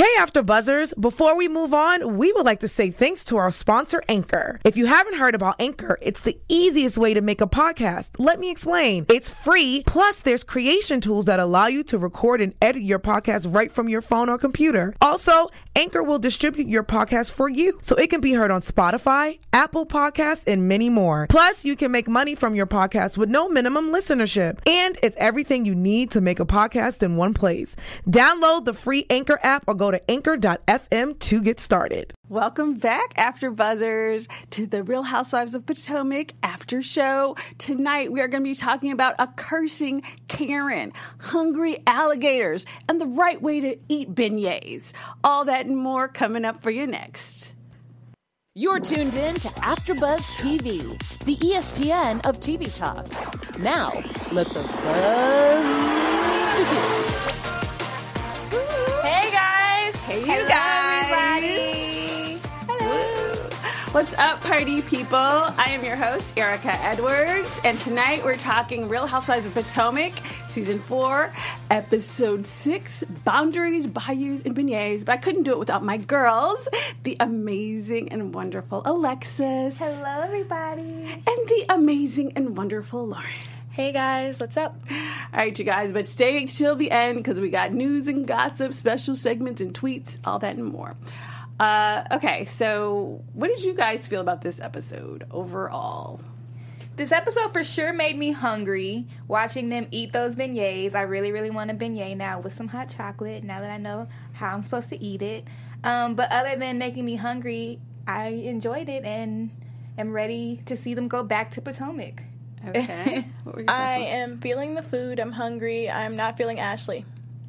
Hey, After Buzzers. Before we move on, we would like to say thanks to our sponsor, Anchor. If you haven't heard about Anchor, it's the easiest way to make a podcast. Let me explain. It's free, plus there's creation tools that allow you to record and edit your podcast right from your phone or computer. Also, Anchor will distribute your podcast for you, so it can be heard on Spotify, Apple Podcasts, and many more. Plus, you can make money from your podcast with no minimum listenership. And it's everything you need to make a podcast in one place. Download the free Anchor app or go to anchor.fm to get started. Welcome back, After Buzzers, to the Real Housewives of Potomac after show. Tonight, we are going to be talking about a cursing Karen, hungry alligators, and the right way to eat beignets. All that and more coming up for you next. You're tuned in to AfterBuzz TV, the ESPN of TV talk. Now, let the buzz begin. Hey guys! Hey, Hello, you guys! Everybody! Hello! What's up, party people? I am your host, Erica Edwards, and tonight we're talking Real Housewives of Potomac, Season 4, Episode 6, Boundaries, Bayous, and Beignets. But I couldn't do it without my girls, the amazing and wonderful Alexis. Hello, everybody! And the amazing and wonderful Lauren. Hey guys, what's up? All right, you guys, but stay till the end because we got news and gossip, special segments and tweets, all that and more. Okay, so what did you guys feel about this episode overall? This episode for sure made me hungry. Watching them eat those beignets. I really, really want a beignet now with some hot chocolate now that I know how I'm supposed to eat it. But other than making me hungry, I enjoyed it and am ready to see them go back to Potomac. Okay. What were your I thoughts? am feeling the food. I'm hungry. I'm not feeling Ashley.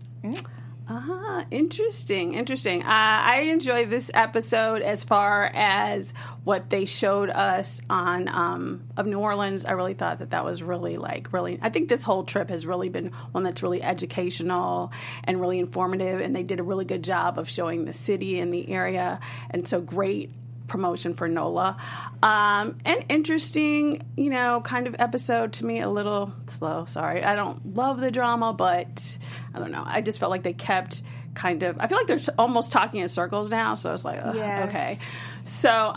Interesting. I enjoyed this episode as far as what they showed us on of New Orleans. I really thought that was really I think this whole trip has really been one that's really educational and really informative, and they did a really good job of showing the city and the area, and so great promotion for NOLA. An interesting, kind of episode to me, a little slow. Sorry. I don't love the drama, but I don't know. I just felt like they kept I feel like they're almost talking in circles now. So it's like, Yeah. Okay. So,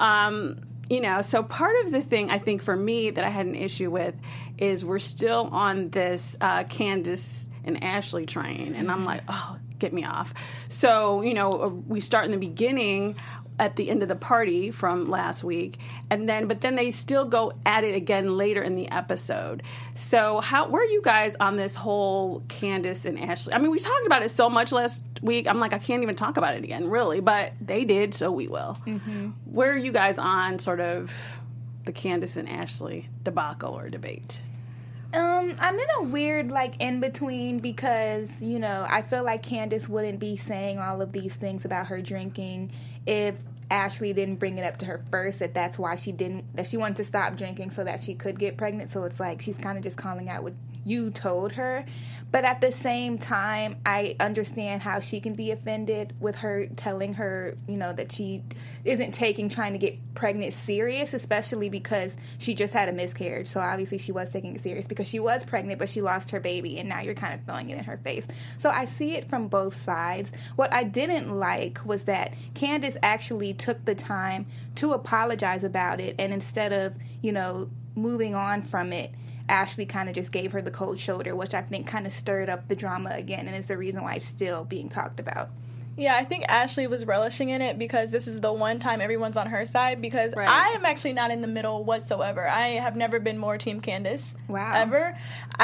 so part of the thing I think for me that I had an issue with is we're still on this Candace and Ashley train. And I'm like, oh, get me off. So, we start in the beginning at the end of the party from last week, but then they still go at it again later in the episode. So where are you guys on this whole Candace and Ashley? I mean, we talked about it so much last week. I'm like, I can't even talk about it again, really, but they did, so we will. Mm-hmm. Where are you guys on sort of the Candace and Ashley debacle or debate? I'm in a weird, in between because, I feel like Candace wouldn't be saying all of these things about her drinking if Ashley didn't bring it up to her first, that's why she wanted to stop drinking so that she could get pregnant. So it's like she's kind of just calling out what you told her. But at the same time, I understand how she can be offended with her telling her, that she isn't trying to get pregnant serious, especially because she just had a miscarriage. So obviously she was taking it serious because she was pregnant, but she lost her baby, and now you're kind of throwing it in her face. So I see it from both sides. What I didn't like was that Candace actually took the time to apologize about it, and instead of, moving on from it, Ashley kind of just gave her the cold shoulder, which I think kind of stirred up the drama again, and is the reason why it's still being talked about. Yeah, I think Ashley was relishing in it because this is the one time everyone's on her side, because Right. I am actually not in the middle whatsoever. I have never been more Team Candace. Wow. Ever.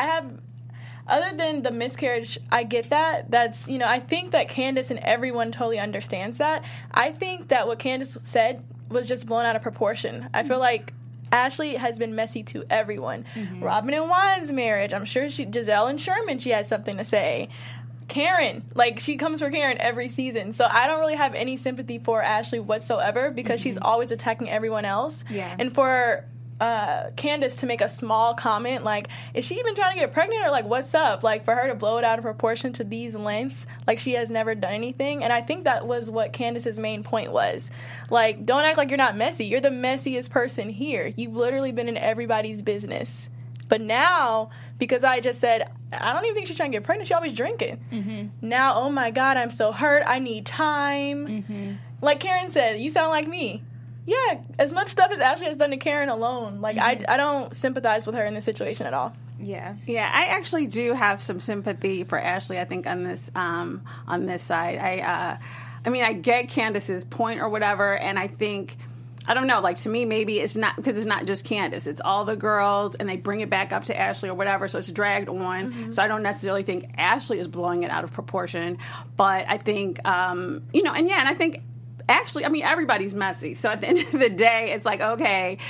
Other than the miscarriage, I get that. That's, I think that Candace and everyone totally understands that. I think that what Candace said was just blown out of proportion. I feel like Ashley has been messy to everyone. Mm-hmm. Robin and Juan's marriage, I'm sure Giselle and Sherman, she has something to say. Karen, she comes for Karen every season. So I don't really have any sympathy for Ashley whatsoever because she's always attacking everyone else. Yeah. And for Candace to make a small comment, is she even trying to get pregnant, or what's up? For her to blow it out of proportion to these lengths, she has never done anything. And I think that was what Candace's main point was. Don't act like you're not messy. You're the messiest person here. You've literally been in everybody's business. But now, because I just said, I don't even think she's trying to get pregnant. She always drinking. Now, oh my God, I'm so hurt. I need time. Like Karen said, you sound like me. Yeah, as much stuff as Ashley has done to Karen alone. Like, I don't sympathize with her in this situation at all. Yeah. Yeah, I actually do have some sympathy for Ashley, I think, on this side. I mean, I get Candace's point or whatever, and I think, I don't know, like, to me, maybe it's not, because it's not just Candace. It's all the girls, and they bring it back up to Ashley or whatever, so it's dragged on. So I don't necessarily think Ashley is blowing it out of proportion, but I think, and I think Ashley, I mean, everybody's messy. So at the end of the day, it's like, okay,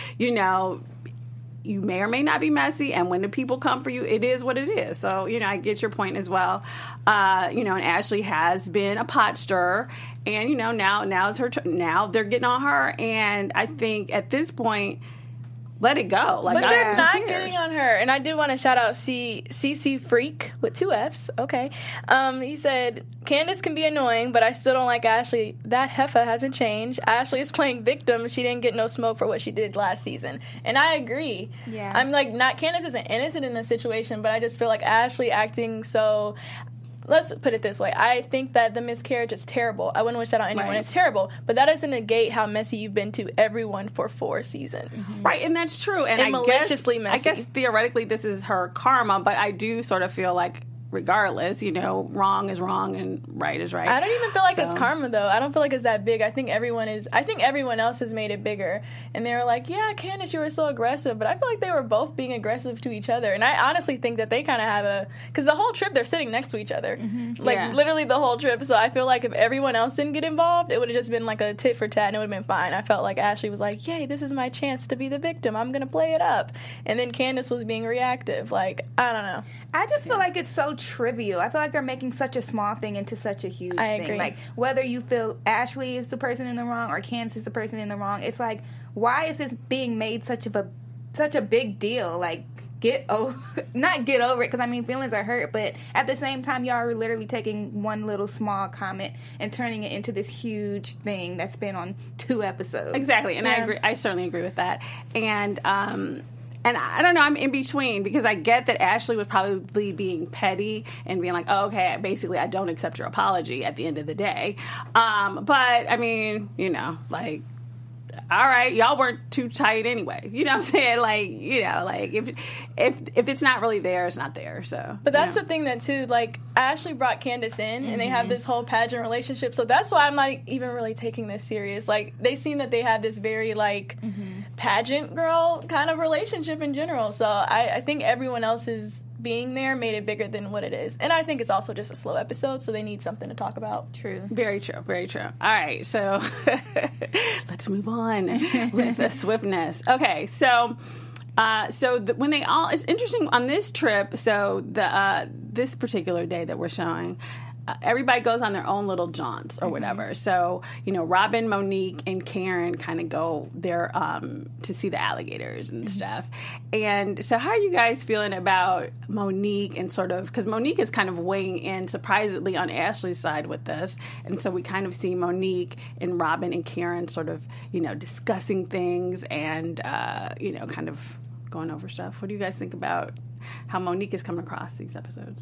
you may or may not be messy, and when the people come for you, it is what it is. So, I get your point as well. And Ashley has been a pot stirrer, and, now it's her turn. Now they're getting on her, and I think at this point, let it go. Like, but they're not getting on her. And I did want to shout out CC Freak with 2 Fs. Okay. He said, Candace can be annoying, but I still don't like Ashley. That heifer hasn't changed. Ashley is playing victim. She didn't get no smoke for what she did last season. And I agree. Yeah. I'm like, Candace isn't innocent in this situation, but I just feel like Ashley acting so... Let's put it this way. I think that the miscarriage is terrible. I wouldn't wish that on anyone. Right. It's terrible. But that doesn't negate how messy you've been to everyone for 4 seasons. Right, and that's true. And maliciously messy. I guess theoretically this is her karma, but I do sort of feel like regardless, wrong is wrong and right is right. I don't even feel like it's karma, though. I don't feel like it's that big. I think everyone else has made it bigger. And they were like, yeah, Candace, you were so aggressive. But I feel like they were both being aggressive to each other. And I honestly think that they kind of have because the whole trip, they're sitting next to each other. Literally the whole trip. So I feel like if everyone else didn't get involved, it would have just been like a tit for tat and it would have been fine. I felt like Ashley was like, yay, this is my chance to be the victim. I'm going to play it up. And then Candace was being reactive. Like, I don't know. I just feel like it's so trivial. I feel like they're making such a small thing into such a huge thing. Agree. Like, whether you feel Ashley is the person in the wrong or Candace is the person in the wrong, it's like, why is this being made such a big deal? Like, not get over it, because I mean, feelings are hurt, but at the same time, y'all are literally taking one little small comment and turning it into this huge thing that's been on 2 episodes. Exactly, and I agree. I certainly agree with that. And I don't know, I'm in between, because I get that Ashley was probably being petty and being like, oh, okay, basically I don't accept your apology at the end of the day. But, I mean, like, all right, y'all weren't too tight anyway. You know what I'm saying? Like, if it's not really there, it's not there. So, but that's the thing that too. Like, Ashley brought Candace in, and they have this whole pageant relationship. So that's why I'm not even really taking this serious. Like, they seem that they have this very pageant girl kind of relationship in general. So I think everyone else's being there made it bigger than what it is. And I think it's also just a slow episode, so they need something to talk about. True. Very true. Very true. All right, so let's move on with the swiftness. Okay, so when they all, it's interesting on this trip, so this particular day that we're showing, everybody goes on their own little jaunts or whatever. So, Robin, Monique, and Karen kind of go there to see the alligators and stuff. And so how are you guys feeling about Monique and sort of, because Monique is kind of weighing in surprisingly on Ashley's side with this. And so we kind of see Monique and Robin and Karen sort of, discussing things and, kind of going over stuff. What do you guys think about how Monique is coming across these episodes?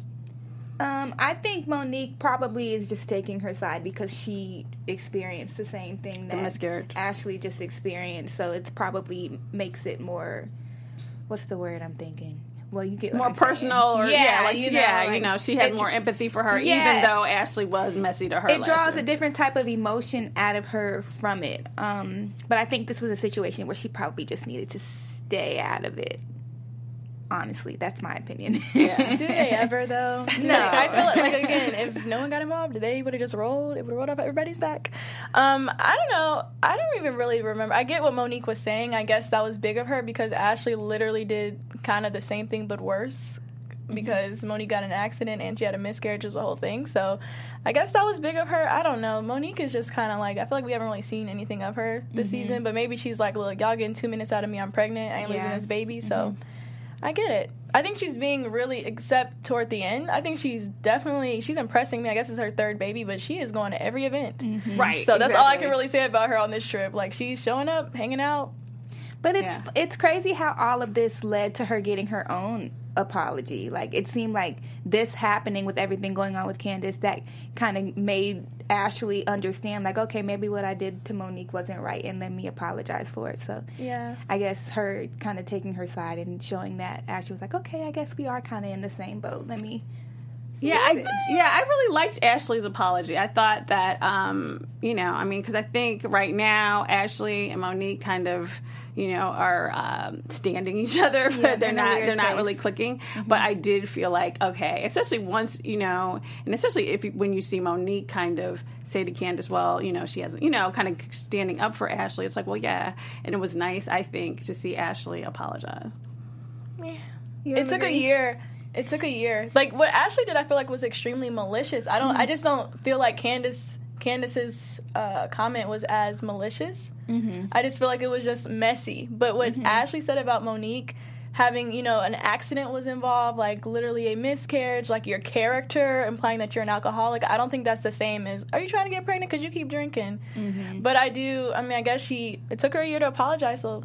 I think Monique probably is just taking her side because she experienced the same thing that Ashley just experienced. So it's probably makes it more, what's the word I'm thinking? Well, you get what more I'm personal, saying. or she had more empathy for her, even though Ashley was messy to her. It draws a different type of emotion out of her from it. But I think this was a situation where she probably just needed to stay out of it. Honestly, that's my opinion. Yeah. Do they ever, though? No. I feel like, again, if no one got involved, they would have just rolled. It would have rolled off everybody's back. I don't know. I don't even really remember. I get what Monique was saying. I guess that was big of her because Ashley literally did kind of the same thing but worse because Monique got in an accident and she had a miscarriage as the whole thing. So I guess that was big of her. I don't know. Monique is just kind of like, I feel like we haven't really seen anything of her this season, but maybe she's like, look, y'all getting 2 minutes out of me. I'm pregnant. I ain't losing this baby. So I get it. I think she's being really, except toward the end, I think she's impressing me. I guess it's her 3rd baby, but she is going to every event. Right. So that's all I can really say about her on this trip. Like, she's showing up, hanging out. But it's crazy how all of this led to her getting her own apology. Like, it seemed like this happening with everything going on with Candace, that kind of made Ashley understand, like, okay, maybe what I did to Monique wasn't right, and let me apologize for it. So Yeah. I guess her kind of taking her side and showing that Ashley was like, okay, I guess we are kind of in the same boat. Let me... I really liked Ashley's apology. I thought that, because I think right now Ashley and Monique kind of, are standing each other, but they're not really clicking. Mm-hmm. But I did feel like, okay, especially once, and especially when you see Monique kind of say to Candace, well, she hasn't, kind of standing up for Ashley. It's like, well, yeah. And it was nice, I think, to see Ashley apologize. It took a year. It took a year. Like, what Ashley did, I feel like was extremely malicious. I just don't feel like Candace's comment was as malicious. Mm-hmm. I just feel like it was just messy. But what Ashley said about Monique having, an accident was involved, like literally a miscarriage, like your character implying that you're an alcoholic, I don't think that's the same as, are you trying to get pregnant because you keep drinking? Mm-hmm. But I guess it took her a year to apologize, so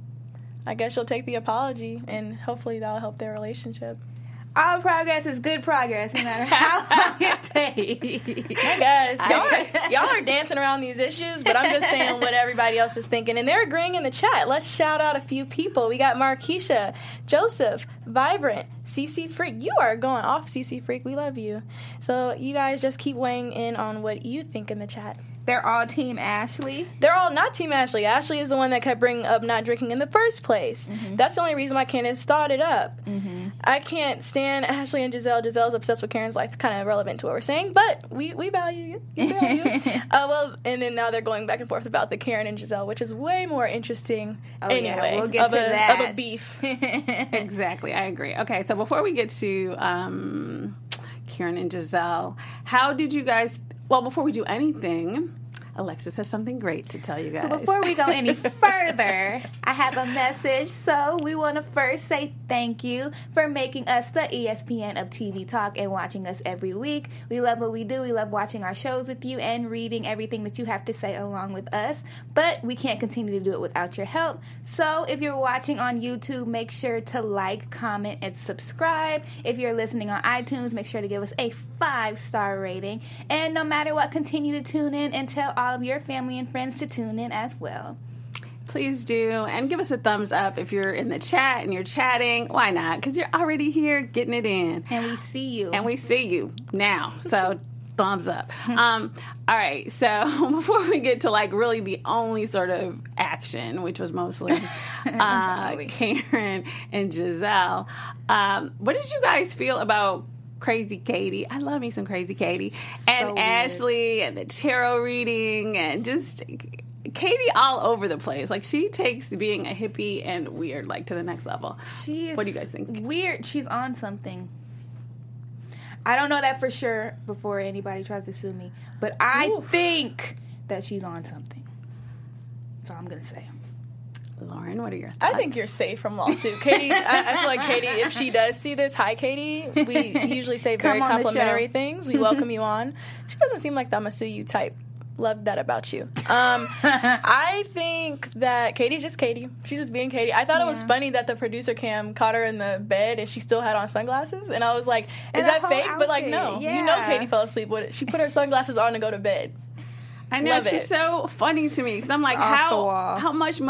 I guess she'll take the apology, and hopefully that'll help their relationship. All progress is good progress, no matter how long it takes. I guess. Y'all are dancing around these issues, but I'm just saying what everybody else is thinking. And they're agreeing in the chat. Let's shout out a few people. We got Markeisha, Joseph, Vibrant, CC Freak. You are going off, CC Freak. We love you. So you guys just keep weighing in on what you think in the chat. They're all Team Ashley? They're all not Team Ashley. Ashley is the one that kept bringing up not drinking in the first place. Mm-hmm. That's the only reason why Candace thought it up. Mm-hmm. I can't stand Ashley and Giselle. Giselle's obsessed with Karen's life. Kind of relevant to what we're saying, but we value you. We value you. And then now they're going back and forth about the Karen and Giselle, which is way more interesting anyway. We'll get to that. Of a beef. Exactly. I agree. Okay, so before we get to Karen and Giselle, how did you guys... Well, before we do anything... Alexis has something great to tell you guys. So before we go any further, I have a message. So we want to first say thank you for making us the ESPN of TV Talk and watching us every week. We love what we do. We love watching our shows with you and reading everything that you have to say along with us. But we can't continue to do it without your help. So if you're watching on YouTube, make sure to like, comment, and subscribe. If you're listening on iTunes, make sure to give us a 5-star rating. And no matter what, continue to tune in and tell all of your family and friends to tune in as well. Please do. And give us a thumbs up if you're in the chat and you're chatting. Why not? Because you're already here getting it in. And we see you. And we see you now. So thumbs up. All right. So before we get to really the only sort of action, which was mostly Karen and Giselle, what did you guys feel about Crazy Katie? I love me some Crazy Katie. And so Ashley and the tarot reading and just Katie all over the place. Like, she takes being a hippie and weird to the next level. She is what do you guys think? Weird. She's on something. I don't know that for sure before anybody tries to sue me, but I think that she's on something. That's all I'm going to say. Lauren, what are your thoughts? I think you're safe from lawsuit. Katie, I feel like Katie, if she does see this, hi Katie, we usually say very complimentary things. We welcome you on. She doesn't seem like the I'm going to sue you type. Love that about you. I think that Katie's just Katie. She's just being Katie. I thought it was funny that the producer cam caught her in the bed and she still had on sunglasses. And I was like, is that fake? Outfit. But no. Yeah. You know Katie fell asleep with it. She put her sunglasses on to go to bed. I know. She's so funny to me because I'm like, how much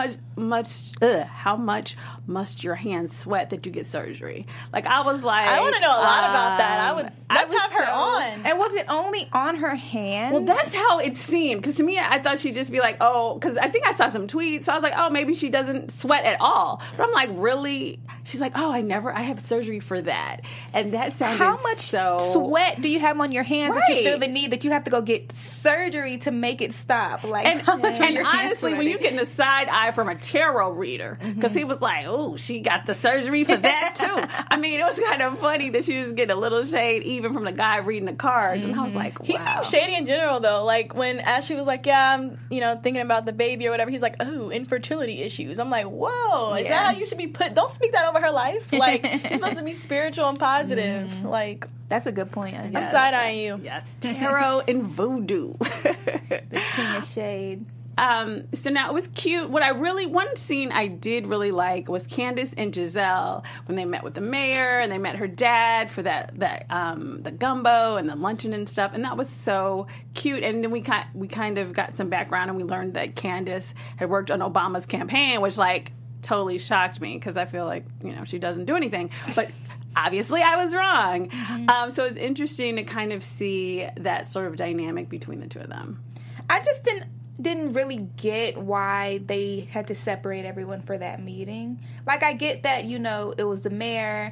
must your hands sweat that you get surgery? I was like, I want to know a lot about that. Let's have her on. And was it only on her hands? Well, that's how it seemed. Because to me, I thought she'd just be like, because I think I saw some tweets. So I was like, maybe she doesn't sweat at all. But I'm like, really? She's like, I have surgery for that. And that sounded how much sweat do you have on your hands that you feel the need that you have to go get surgery to make it stop? And honestly, when you get a side eye from a tarot reader, because he was like, she got the surgery for that too. I mean, it was kind of funny that she was getting a little shade even from the guy reading the cards. And I was like, wow. He seemed shady in general though. Like when Ashley was like, I'm thinking about the baby or whatever, he's like, infertility issues. I'm like, whoa, is that how you should be put? Don't speak that over her life. It's supposed to be spiritual and positive. That's a good point. I'm side-eyeing you. Yes, tarot and voodoo. The king of shade. so now it was cute. One scene I did really like was Candace and Giselle when they met with the mayor and they met her dad for the gumbo and the luncheon and stuff, and that was so cute. And then we kind of got some background and we learned that Candace had worked on Obama's campaign, which totally shocked me because I feel like she doesn't do anything, but. Obviously, I was wrong. Mm-hmm. So it's interesting to kind of see that sort of dynamic between the two of them. I just didn't really get why they had to separate everyone for that meeting. I get that, it was the mayor.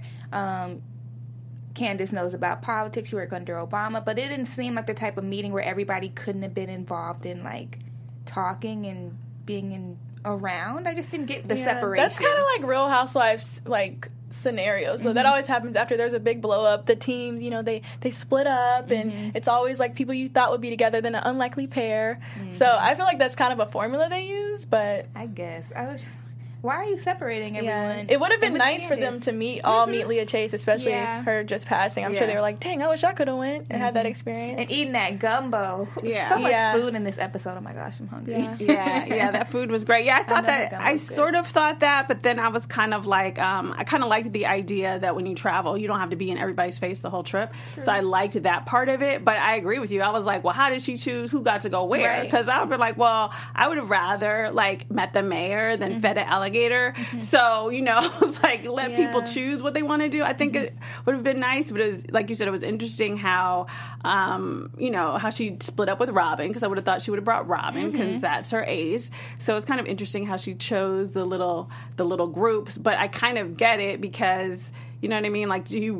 Candace knows about politics. She worked under Obama. But it didn't seem like the type of meeting where everybody couldn't have been involved in, talking and being around. I just didn't get the separation. That's kind of like Real Housewives, scenarios. So that always happens after there's a big blow up. The teams, they split up, and it's always people you thought would be together, then an unlikely pair. So I feel like that's kind of a formula they use, but I guess why are you separating everyone? It would have been nice for them to meet Leah Chase, especially her just passing. I'm sure they were like, dang, I wish I could have went and had that experience. And eating that gumbo. Yeah. So much food in this episode. Oh my gosh, I'm hungry. Yeah, that food was great. Yeah, I thought that. I sort of thought that, but then I was kind of I kind of liked the idea that when you travel, you don't have to be in everybody's face the whole trip. True. So I liked that part of it, but I agree with you. I was like, well, how did she choose who got to go where? Because I would be like, well, I would have rather met the mayor than fed an alligator. So, it's let people choose what they want to do. I think it would have been nice, but it was, like you said, it was interesting how, how she split up with Robin, because I would have thought she would have brought Robin, because that's her ace. So it's kind of interesting how she chose the little groups, but I kind of get it because... You know what I mean?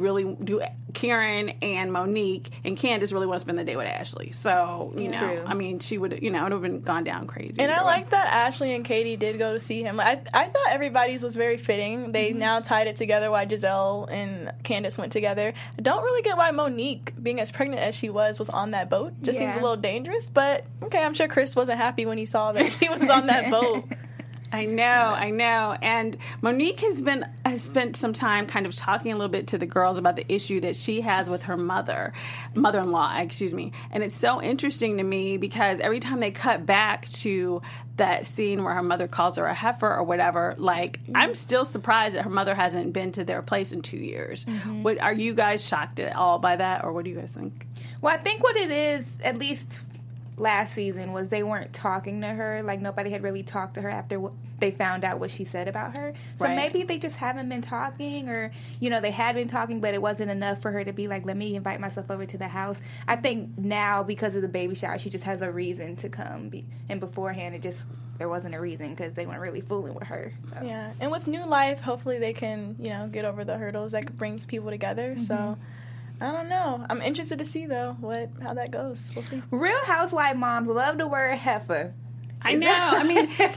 Do Karen and Monique and Candace really want to spend the day with Ashley? So, True. I mean, she would, it would have been gone down crazy. And I like that Ashley and Katie did go to see him. I thought everybody's was very fitting. They now tied it together why Giselle and Candace went together. I don't really get why Monique, being as pregnant as she was on that boat. Just seems a little dangerous. But, okay, I'm sure Chris wasn't happy when he saw that she was on that boat. I know. And Monique has spent some time kind of talking a little bit to the girls about the issue that she has with her mother-in-law, excuse me. And it's so interesting to me because every time they cut back to that scene where her mother calls her a heifer or whatever, I'm still surprised that her mother hasn't been to their place in 2 years. Are you guys shocked at all by that, or what do you guys think? Well, I think what it is, at least last season, was they weren't talking to her. Nobody had really talked to her after they found out what she said about her. So maybe they just haven't been talking, or, they had been talking, but it wasn't enough for her to be like, let me invite myself over to the house. I think now, because of the baby shower, she just has a reason to come. And beforehand, there wasn't a reason because they weren't really fooling with her. So. Yeah. And with new life, hopefully they can, get over the hurdles that brings people together. So... I don't know. I'm interested to see, though, how that goes. We'll see. Real housewife moms love the word heifer. I know. I mean, to me,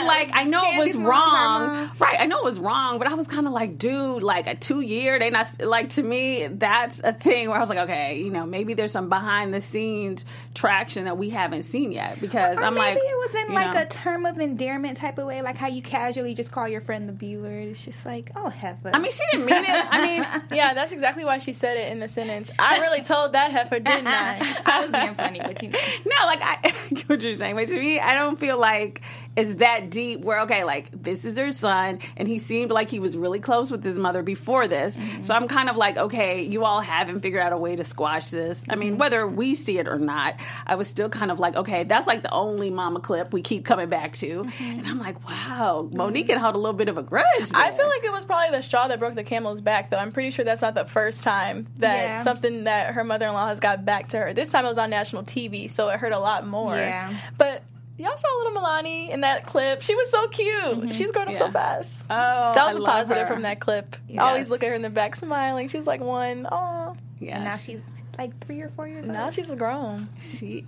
I know it was wrong. Right, I know it was wrong, but I was kind of like, dude, a 2 year, they not, to me, that's a thing where I was like, okay, maybe there's some behind the scenes traction that we haven't seen yet, because I'm maybe it was in a term of endearment type of way, how you casually just call your friend the B-word. It's just oh, heifer. I mean, she didn't mean it. Yeah, that's exactly why she said it in the sentence. I really told that heifer, didn't I? I was being funny, but No, I get what you're saying, but to me, I don't feel like it's that deep where, okay, this is her son, and he seemed like he was really close with his mother before this. So I'm kind of okay, you all haven't figured out a way to squash this. I mean, whether we see it or not, I was still kind of okay, that's the only mama clip we keep coming back to. And I'm like, wow, Monique had held a little bit of a grudge there. I feel like it was probably the straw that broke the camel's back, though. I'm pretty sure that's not the first time that something that her mother-in-law has got back to her. This time it was on national TV, so it hurt a lot more. Yeah. But... y'all saw little Milani in that clip. She was so cute. She's grown up so fast. Oh, that was a positive from that clip. Yes. I always look at her in the back smiling. She's one. Aw. Yeah. And now she's 3 or 4 years old. Now she's grown. She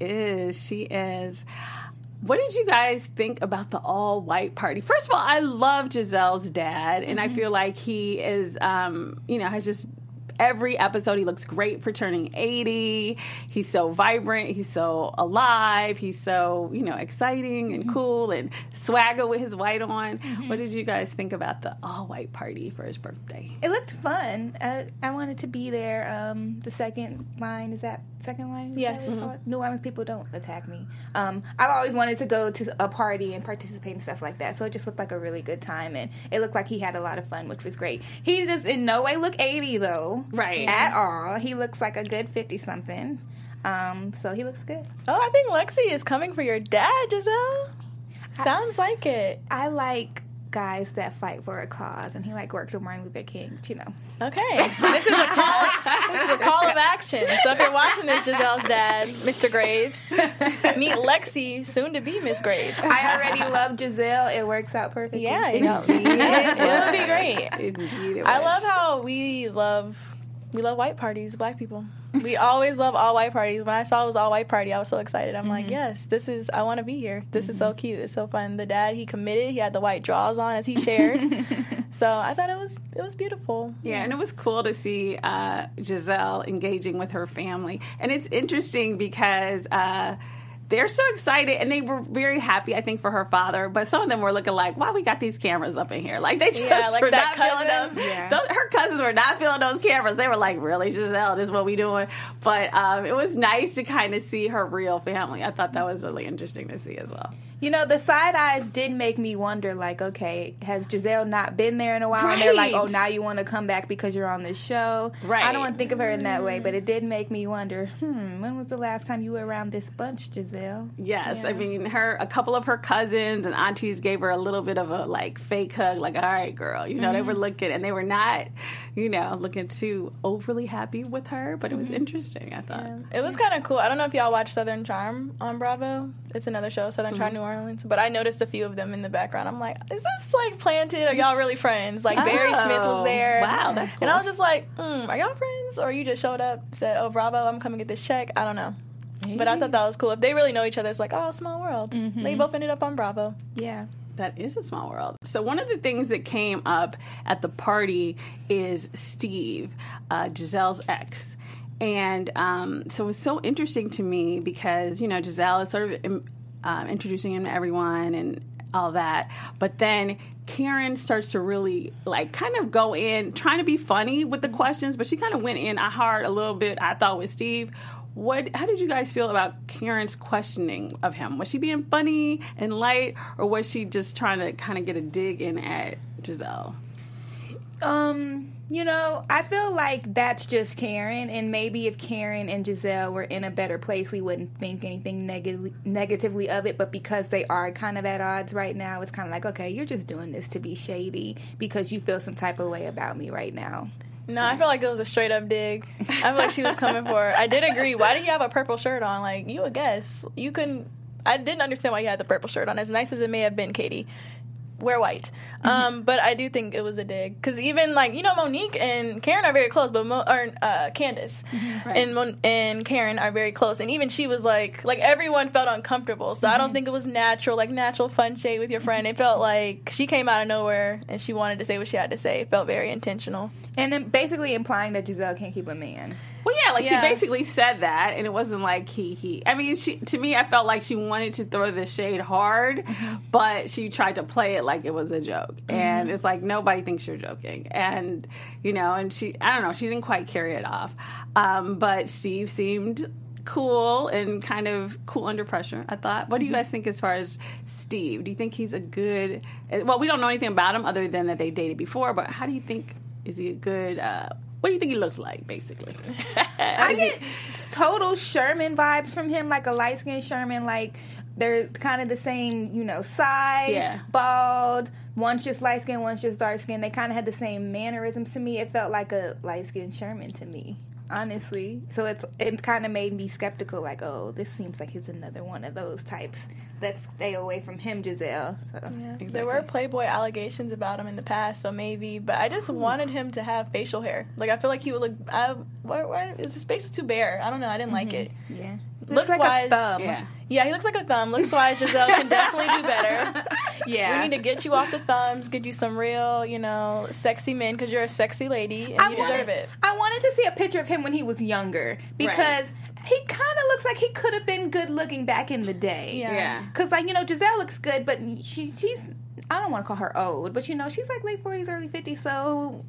is. What did you guys think about the all-white party? First of all, I love Giselle's dad, and I feel like he is, has just every episode. He looks great for turning 80. He's so vibrant. He's so alive. He's so, exciting and cool and swagger with his white on. What did you guys think about the all-white party for his birthday? It looked fun. I wanted to be there. The second line, is that second line? Yes. New Orleans people don't attack me. I've always wanted to go to a party and participate in stuff like that, so it just looked like a really good time, and it looked like he had a lot of fun, which was great. He does in no way look 80, though. Right. At all. He looks like a good 50-something. So he looks good. Oh, I think Lexi is coming for your dad, Giselle. Sounds like it. I like guys that fight for a cause, and he worked with Martin Luther King, Okay. This is a call of action. So if you're watching this, Giselle's dad, Mr. Graves, meet Lexi, soon to be Miss Graves. I already love Giselle. It works out perfectly. Yeah, it would be great. Indeed it I was. love how we love white parties, black people. We always love all white parties. When I saw it was all white party, I was so excited. I'm like, yes, I want to be here. This is so cute. It's so fun. The dad, he committed. He had the white drawers on as he shared. So I thought it was beautiful. Yeah, and it was cool to see Giselle engaging with her family. And it's interesting because they're so excited, and they were very happy, I think, for her father. But some of them were looking like, why we got these cameras up in here? Like, they just were not feeling those. Yeah. Her cousins were not feeling those cameras. They were like, really, Giselle, this is what we doing? But it was nice to kind of see her real family. I thought that was really interesting to see as well. The side eyes did make me wonder, okay, has Giselle not been there in a while? And they're like, oh, now you want to come back because you're on this show? Right. I don't want to think of her in that way, but it did make me wonder, when was the last time you were around this bunch, Giselle? Yes, Yeah. I mean, a couple of her cousins and aunties gave her a little bit of a fake hug, all right, girl. They were looking, and they were not, looking too overly happy with her, but it was interesting, I thought. Yeah. It was kind of cool. I don't know if y'all watch Southern Charm on Bravo. It's another show, Southern Charm New Orleans. But I noticed a few of them in the background. I'm like, is this planted? Are y'all really friends? Barry Smith was there. Wow, that's cool. And I was just like, are y'all friends? Or you just showed up, said, oh, Bravo, I'm coming to get this check? I don't know. But I thought that was cool. If they really know each other, it's like, oh, small world. They both ended up on Bravo. Yeah. That is a small world. So one of the things that came up at the party is Steve, Giselle's ex. And so it was so interesting to me because, Giselle is sort of introducing him to everyone and all that. But then Karen starts to really, kind of go in, trying to be funny with the questions, but she kind of went in hard a little bit, I thought, with Steve. How did you guys feel about Karen's questioning of him? Was she being funny and light, or was she just trying to kind of get a dig in at Giselle? I feel like that's just Karen, and maybe if Karen and Giselle were in a better place, we wouldn't think anything negatively of it, but because they are kind of at odds right now, it's kind of like, okay, you're just doing this to be shady because you feel some type of way about me right now. No, I feel like it was a straight up dig. I feel like she was coming for her. I did agree. Why did he have a purple shirt on? You would guess. You couldn't. I didn't understand why he had the purple shirt on. As nice as it may have been, Katie, wear white. But I do think it was a dig. Because even, Monique and Karen are very close, but Candace and Karen are very close. And even she was everyone felt uncomfortable. So I don't think it was natural fun shade with your friend. It felt like she came out of nowhere and she wanted to say what she had to say. It felt very intentional. And then basically implying that Giselle can't keep a man. Well, yeah, she basically said that, and it wasn't like he. I mean, to me, I felt like she wanted to throw the shade hard, but she tried to play it like it was a joke. And it's like, nobody thinks you're joking. And, and she, I don't know, she didn't quite carry it off. But Steve seemed cool and kind of cool under pressure, I thought. What do you guys think as far as Steve? Do you think he's a good, well, we don't know anything about him other than that they dated before, but how do you think, is he a good, what do you think he looks like, basically? I get total Sherman vibes from him, like a light-skinned Sherman. They're kind of the same, size, bald. One's just light-skinned, one's just dark-skinned. They kind of had the same mannerisms to me. It felt like a light-skinned Sherman to me, honestly. So it kind of made me skeptical, oh, this seems like he's another one of those types. Let's stay away from him, Giselle. So. Yeah. Exactly. There were Playboy allegations about him in the past, so maybe. But I just wanted him to have facial hair. I feel like he would look. Why is his face too bare? I don't know. I didn't like it. Yeah. Looks like wise, a thumb. Yeah, he looks like a thumb. Looks wise, Giselle can definitely do better. Yeah. We need to get you off the thumbs, get you some real, sexy men, because you're a sexy lady and you deserve it. I wanted to see a picture of him when he was younger because he kind of looks like he could have been good looking back in the day. Yeah. Because, Giselle looks good, but she's, I don't want to call her old, but, she's like late 40s, early 50s, so,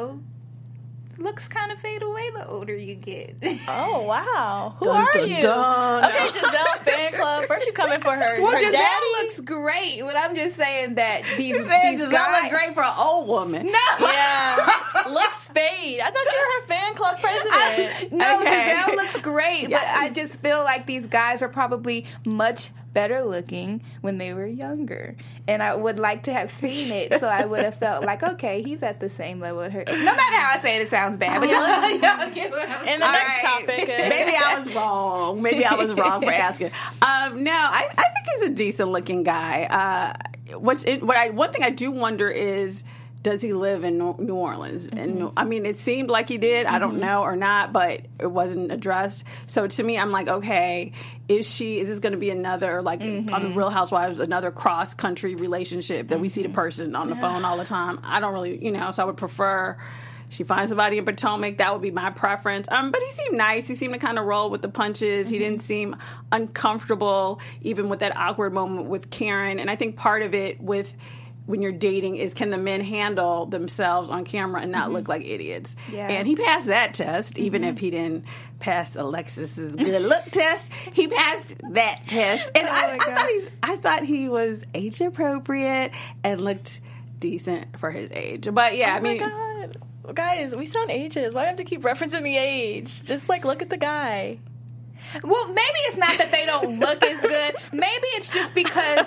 looks kind of fade away the older you get. Oh, wow. Who Dun, are dun, you? dun. Okay, Giselle fan club. First you coming for her. Well, her Giselle daddy. looks great, but I'm just saying that these, She said these Giselle guys... look great for an old woman. No! Yeah. Looks fade. I thought you were her fan club president. No, Okay. Giselle looks great, but I just feel like these guys are probably much better looking when they were younger. And I would like to have seen it, so I would have felt like, okay, he's at the same level with her. No matter how I say it sounds bad, but y'all get what I'm saying. And the next topic is... Maybe I was wrong. Maybe I was wrong for asking. No, I think he's a decent looking guy. One thing I do wonder is, does he live in New Orleans? And I mean, it seemed like he did. I don't know or not, but it wasn't addressed. So to me, I'm like, okay, is this going to be another, like on the Real Housewives, another cross country relationship that we see the person on the phone all the time? I don't really, so I would prefer she finds somebody in Potomac. That would be my preference. But he seemed nice. He seemed to kind of roll with the punches. He didn't seem uncomfortable, even with that awkward moment with Karen. And I think part of it when you're dating is, can the men handle themselves on camera and not look like idiots? Yeah. And he passed that test, even if he didn't pass Alexis's good look test. He passed that test. And I thought he was age appropriate and looked decent for his age. But yeah, Oh my God. Guys, we sound ages. Why do I have to keep referencing the age? Just look at the guy. Well, maybe it's not that they don't look as good. Maybe it's just because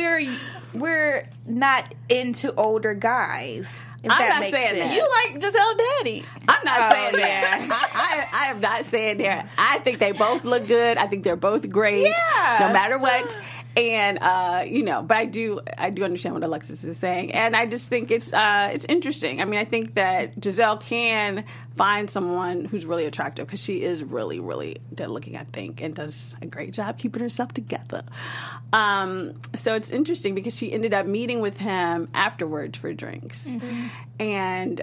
we're not into older guys. If I'm that not makes saying sense. that. You like Giselle Daddy. I'm not saying that. I am not saying that. I think they both look good. I think they're both great, no matter what. And but I do understand what Alexis is saying, and I just think it's interesting. I mean, I think that Giselle can find someone who's really attractive because she is really, really good looking, I think, and does a great job keeping herself together. So it's interesting because she ended up meeting with him afterwards for drinks, and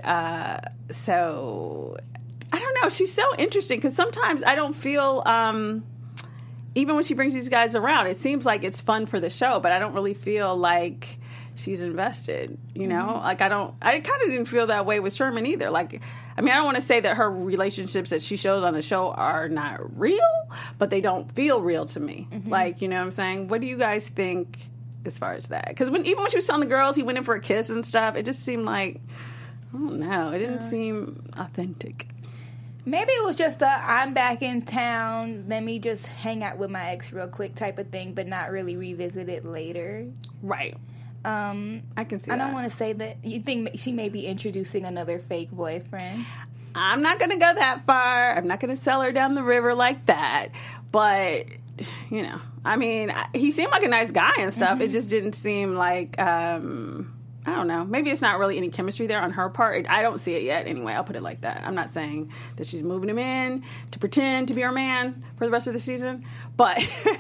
so I don't know. She's so interesting because sometimes I don't feel. Even when she brings these guys around, it seems like it's fun for the show, but I don't really feel like she's invested, Like, I kind of didn't feel that way with Sherman either. Like, I mean, I don't want to say that her relationships that she shows on the show are not real, but they don't feel real to me. Like, you know what I'm saying? What do you guys think as far as that? Because even when she was telling the girls he went in for a kiss and stuff, it just seemed like, I don't know, it didn't seem authentic. Maybe it was just I'm back in town, let me just hang out with my ex real quick type of thing, but not really revisit it later. Right. I can see that. I don't want to say that. You think she may be introducing another fake boyfriend? I'm not going to go that far. I'm not going to sell her down the river like that. But, I mean, he seemed like a nice guy and stuff. It just didn't seem like... I don't know. Maybe it's not really any chemistry there on her part. I don't see it yet anyway. I'll put it like that. I'm not saying that she's moving him in to pretend to be her man for the rest of the season. But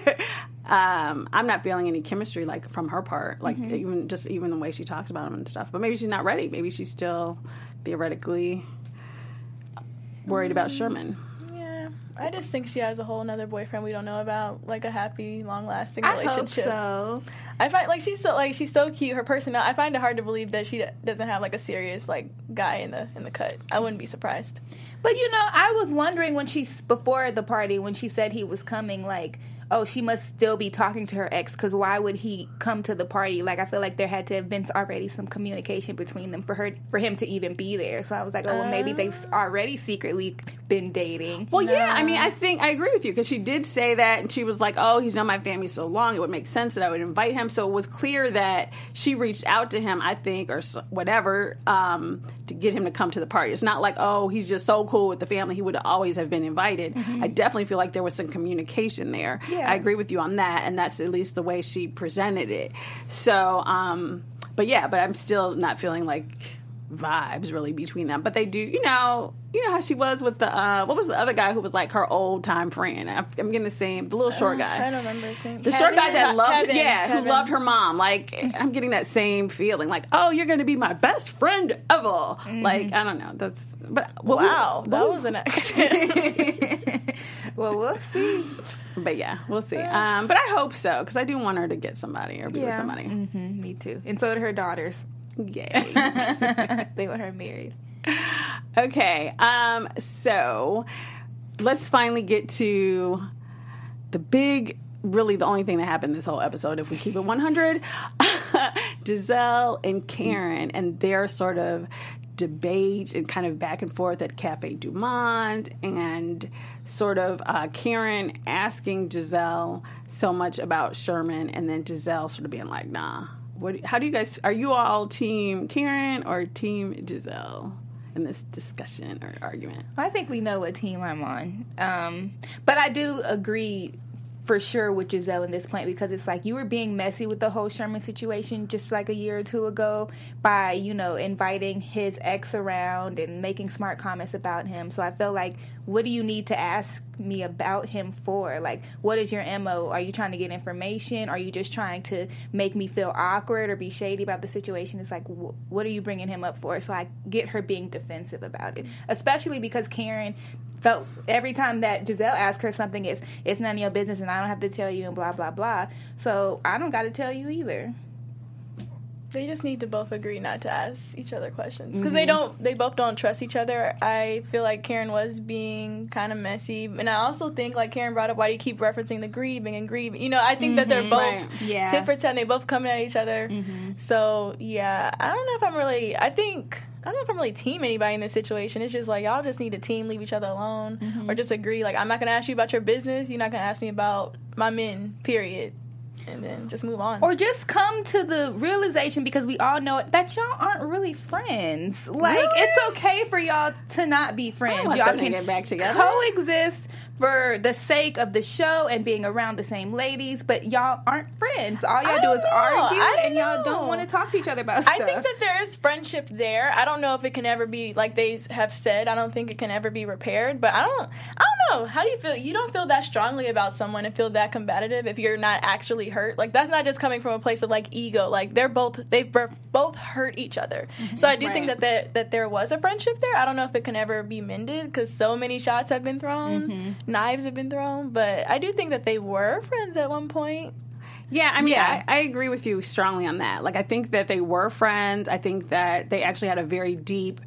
I'm not feeling any chemistry like from her part. Like even the way she talks about him and stuff. But maybe she's not ready. Maybe she's still theoretically worried about Sherman. Yeah. I just think she has a whole other boyfriend we don't know about, like a happy, long-lasting I relationship. hope so. I find she's so cute. Her personality. I find it hard to believe that she doesn't have a serious guy in the cut. I wouldn't be surprised. But I was wondering when before the party when she said he was coming, oh, she must still be talking to her ex, because why would he come to the party? I feel like there had to have been already some communication between them for him to even be there. So I was like, oh, well, maybe they've already secretly been dating. Well, yeah, I mean, I agree with you, because she did say that, and she was like, oh, he's known my family so long, it would make sense that I would invite him. So it was clear that she reached out to him, I think, or whatever, to get him to come to the party. It's not like, oh, he's just so cool with the family, he would always have been invited. I definitely feel like there was some communication there. Yeah. I agree with you on that, and that's at least the way she presented it. So, but I'm still not feeling vibes really between them. But they do, you know how she was with the what was the other guy who was like her old time friend? I'm getting the little short guy. I don't remember his name. The short guy that loved, Kevin. who loved her mom. Like, I'm getting that same feeling. Like, oh, you're going to be my best friend ever. Like, I don't know. That was an accident. Well, we'll see. But yeah, we'll see. But I hope so, because I do want her to get somebody or be with somebody. Mm-hmm, me too. And so did her daughters. Yay. They want her married. Okay. So let's finally get to really the only thing that happened this whole episode, if we keep it 100, Giselle and Karen and their sort of debate and kind of back and forth at Cafe Du Monde, and sort of Karen asking Giselle so much about Sherman, and then Giselle sort of being like, nah. How do you guys, are you all team Karen or team Giselle in this discussion or argument? I think we know what team I'm on. But I do agree for sure with Giselle in this point, because it's like you were being messy with the whole Sherman situation just like a year or two ago by, inviting his ex around and making smart comments about him. So I feel like, what do you need to ask me about him for? Like, what is your MO? Are you trying to get information? Are you just trying to make me feel awkward or be shady about the situation? It's like, what are you bringing him up for? So I get her being defensive about it, especially because Karen felt every time that Giselle asked her something, it's none of your business and I don't have to tell you and blah, blah, blah. So I don't got to tell you either. They just need to both agree not to ask each other questions, because they both don't trust each other. I feel like Karen was being kind of messy, and I also think, like Karen brought up, why do you keep referencing the grieving? I think that they're both tit for tat, and they both coming at each other. So yeah, I don't know if I'm really team anybody in this situation. It's just like, y'all just need to team, leave each other alone, or just agree. Like, I'm not going to ask you about your business. You're not going to ask me about my men, period. And then just move on. Or just come to the realization, because we all know it, that y'all aren't really friends. Like, it's okay for y'all to not be friends. Y'all can get back together. Coexist for the sake of the show and being around the same ladies, but y'all aren't friends. All y'all do is argue, and y'all don't want to talk to each other about stuff. I think that there is friendship there. I don't know if it can ever be, like they have said, I don't think it can ever be repaired, but I don't know. How do you feel? You don't feel that strongly about someone and feel that combative if you're not actually hurt. Like, that's not just coming from a place of, like, ego. Like, they've both hurt each other. So I do think that there was a friendship there. I don't know if it can ever be mended, because so many shots have been thrown. Knives have been thrown, but I do think that they were friends at one point. Yeah, I mean, I agree with you strongly on that. Like, I think that they were friends. I think that they actually had a very deep,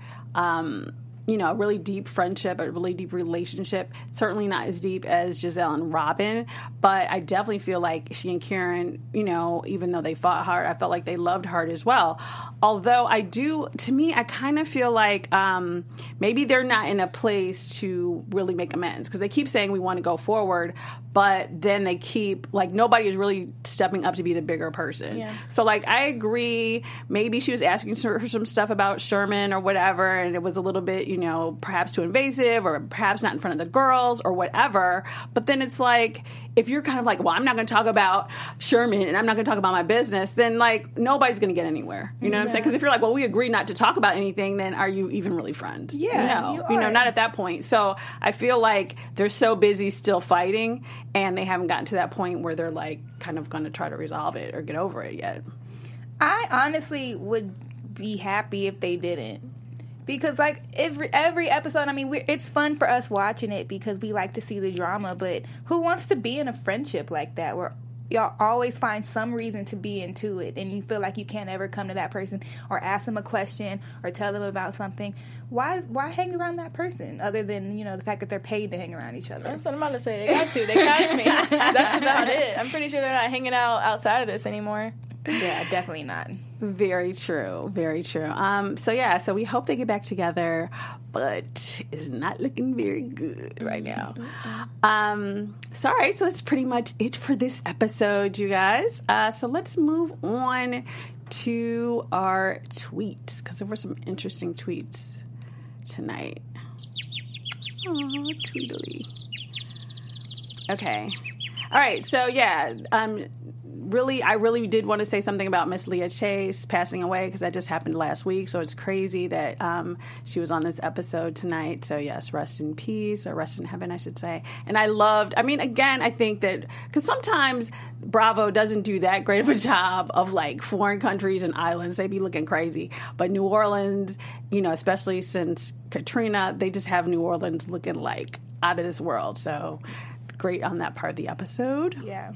a really deep friendship, a really deep relationship. Certainly not as deep as Giselle and Robin, but I definitely feel like she and Karen, even though they fought hard, I felt like they loved hard as well. Although I kind of feel like maybe they're not in a place to really make amends, because they keep saying we want to go forward, but then they keep, like, nobody is really stepping up to be the bigger person. Yeah. So, like, I agree. Maybe she was asking her some stuff about Sherman or whatever, and it was a little bit, perhaps too invasive, or perhaps not in front of the girls or whatever. But then it's like, if you're kind of like, well, I'm not going to talk about Sherman and I'm not going to talk about my business, then, like, nobody's going to get anywhere. You know what I'm saying? Because if you're like, well, we agree not to talk about anything, then are you even really friends? Yeah, not at that point. So I feel like they're so busy still fighting, and they haven't gotten to that point where they're, like, kind of going to try to resolve it or get over it yet. I honestly would be happy if they didn't. Because, like, every episode, I mean, it's fun for us watching it because we like to see the drama, but who wants to be in a friendship like that where y'all always find some reason to be into it and you feel like you can't ever come to that person or ask them a question or tell them about something? Why hang around that person other than, the fact that they're paid to hang around each other? That's what I'm about to say. They got to. They cast me. That's about it. I'm pretty sure they're not hanging out outside of this anymore. Yeah, definitely not. Very true. Very true. So we hope they get back together, but it's not looking very good right now. So that's pretty much it for this episode, you guys. So let's move on to our tweets, because there were some interesting tweets tonight. Oh, Tweedly. Okay. All right. So, I really did want to say something about Miss Leah Chase passing away because that just happened last week. So it's crazy that she was on this episode tonight. So yes, rest in peace, or rest in heaven, I should say. And again, I think that because sometimes Bravo doesn't do that great of a job of like foreign countries and islands. They be looking crazy. But New Orleans, especially since Katrina, they just have New Orleans looking like out of this world. So great on that part of the episode. Yeah.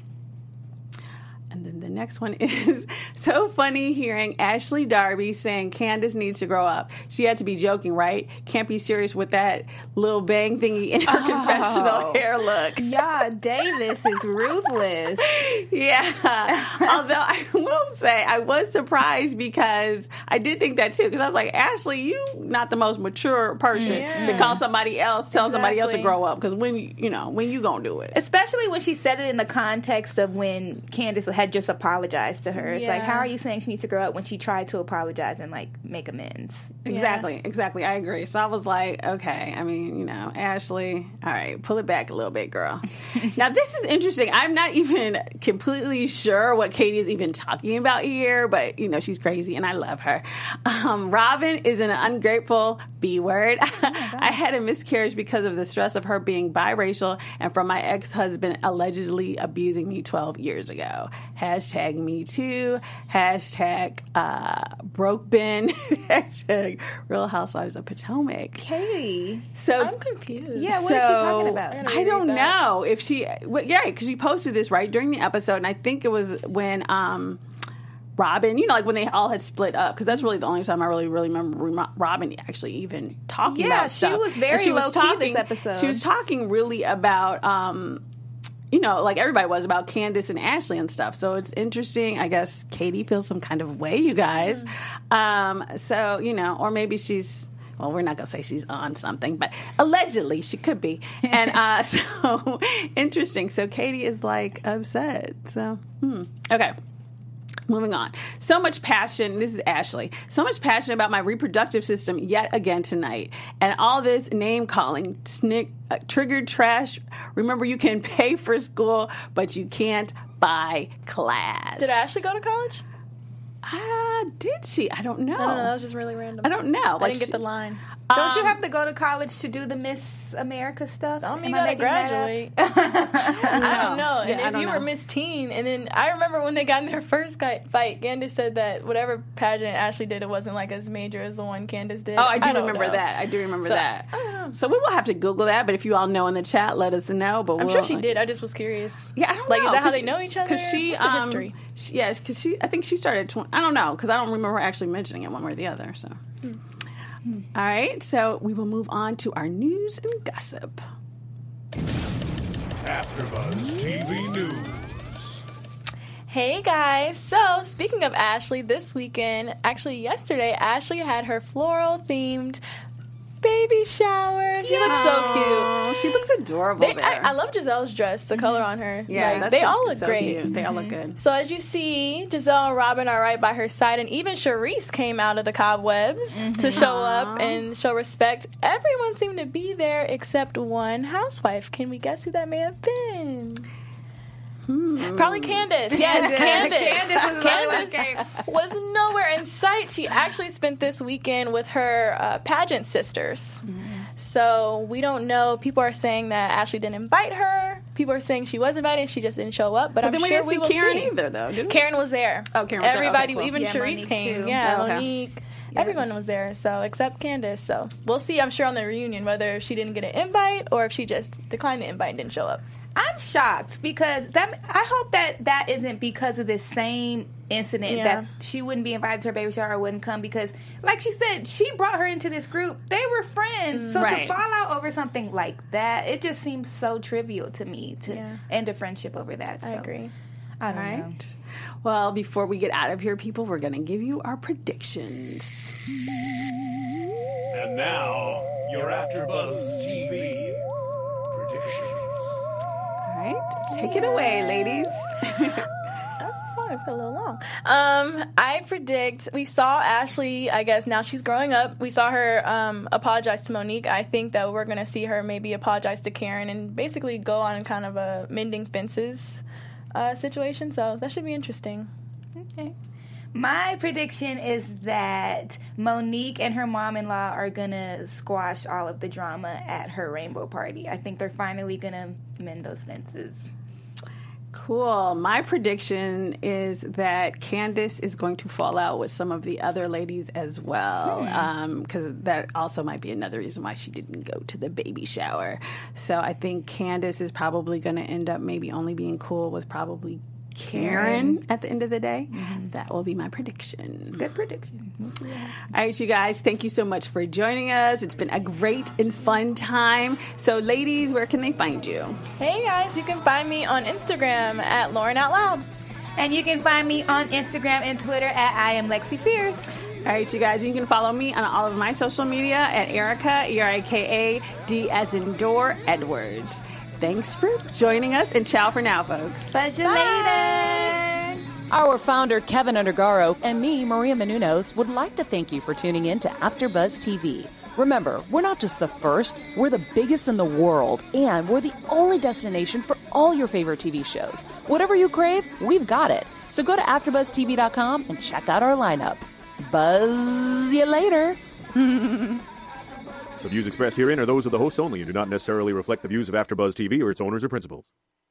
And then the next one is so funny hearing Ashley Darby saying Candace needs to grow up. She had to be joking, right? Can't be serious with that little bang thingy in her confessional hair look. Yeah, Davis is ruthless. Yeah. Although I will say I was surprised because I did think that too. Because I was like, Ashley, you not the most mature person to call somebody else, tell somebody else to grow up. Because when you gonna do it? Especially when she said it in the context of when Candace had just apologized to her. It's like, how are you saying she needs to grow up when she tried to apologize and like make amends? Exactly. I agree. So I was like, okay. I mean, Ashley, all right, pull it back a little bit, girl. Now this is interesting. I'm not even completely sure what Katie is even talking about here, but she's crazy and I love her. Robin is an ungrateful B word. I had a miscarriage because of the stress of her being biracial and from my ex-husband allegedly abusing me 12 years ago. Hashtag me too. Hashtag broke Ben. Hashtag Real Housewives of Potomac. Katie. So I'm confused. Yeah, what is she talking about? I don't know if she. Because she posted this right during the episode, and I think it was when Robin, like when they all had split up, because that's really the only time I really remember Robin actually even talking about stuff. Yeah, she was very low-key this episode. She was talking really about, like everybody was about Candace and Ashley and stuff. So it's interesting. I guess Katie feels some kind of way, you guys. So, or maybe she's, well, we're not going to say she's on something, but allegedly she could be. And so interesting. So Katie is like upset. So, okay. Moving on. So much passion. This is Ashley. So much passion about my reproductive system yet again tonight. And all this name calling, triggered trash. Remember, you can pay for school, but you can't buy class. Did Ashley go to college? Did she? I don't know. I don't know. That was just really random. I don't know. I didn't get the line. Don't you have to go to college to do the Miss America stuff? Don't you gotta graduate? I don't know. Yeah, and if you were Miss Teen, and then I remember when they got in their first fight, Candace said that whatever pageant Ashley did, it wasn't like as major as the one Candace did. Oh, I do remember that. I remember that. I don't know. So we will have to Google that, but if you all know in the chat, let us know. But I'm sure she did. I just was curious. Yeah, I don't know. Is that how they she, know each other? Because she, what's the history? Because I think she started. I don't know, because I don't remember her actually mentioning it one way or the other. So. All right, so we will move on to our news and gossip. AfterBuzz TV News. Hey guys, so speaking of Ashley, this weekend, actually yesterday, Ashley had her floral themed baby shower. She looks so cute. She looks adorable there. I love Giselle's dress, the color on her. Yeah, they all look so great. Cute. They all look good. So as you see, Giselle and Robin are right by her side, and even Charisse came out of the cobwebs to show up and show respect. Everyone seemed to be there except one housewife. Can we guess who that may have been? Probably Candace. Yes, Candace was nowhere in sight. She actually spent this weekend with her pageant sisters. So we don't know. People are saying that Ashley didn't invite her. People are saying she was invited and she just didn't show up. But I'm then sure we will Karen see. either, though, didn't we? Karen was there. Oh, Karen was Everybody, there. Okay, cool. even Charisse Monique came. too. Yeah, Oh, okay. Monique. Everyone was there, so except Candace. So we'll see, I'm sure, on the reunion whether she didn't get an invite or if she just declined the invite and didn't show up. I'm shocked because I hope that isn't because of this same incident that she wouldn't be invited to her baby shower or wouldn't come because, like she said, she brought her into this group. They were friends. So to fall out over something like that, it just seems so trivial to me to end a friendship over that. So. I agree. I don't know. Well, before we get out of here, people, we're going to give you our predictions. And now, your AfterBuzz TV predictions. All right, take it away, ladies. That song is a little long. I predict we saw Ashley, I guess now she's growing up. We saw her apologize to Monique. I think that we're going to see her maybe apologize to Karen and basically go on kind of a mending fences situation. So that should be interesting. Okay. My prediction is that Monique and her mom-in-law are going to squash all of the drama at her rainbow party. I think they're finally going to mend those fences. Cool. My prediction is that Candace is going to fall out with some of the other ladies as well, because that also might be another reason why she didn't go to the baby shower. So I think Candace is probably going to end up maybe only being cool with probably Karen at the end of the day. That will be my prediction. Good prediction. All right, you guys, thank you so much for joining us. It's been a great and fun time. So, ladies, where can they find you? Hey guys, you can find me on Instagram at Lauren Out Loud. And you can find me on Instagram and Twitter at I am Lexi Fierce. All right, you guys, you can follow me on all of my social media at Erica, ERIKAD as in door, Edwards. Thanks for joining us, and ciao for now, folks. Pleasure later. Our founder, Kevin Undergaro, and me, Maria Menounos, would like to thank you for tuning in to AfterBuzz TV. Remember, we're not just the first, we're the biggest in the world, and we're the only destination for all your favorite TV shows. Whatever you crave, we've got it. So go to AfterBuzzTV.com and check out our lineup. Buzz you later. The views expressed herein are those of the hosts only and do not necessarily reflect the views of AfterBuzz TV or its owners or principals.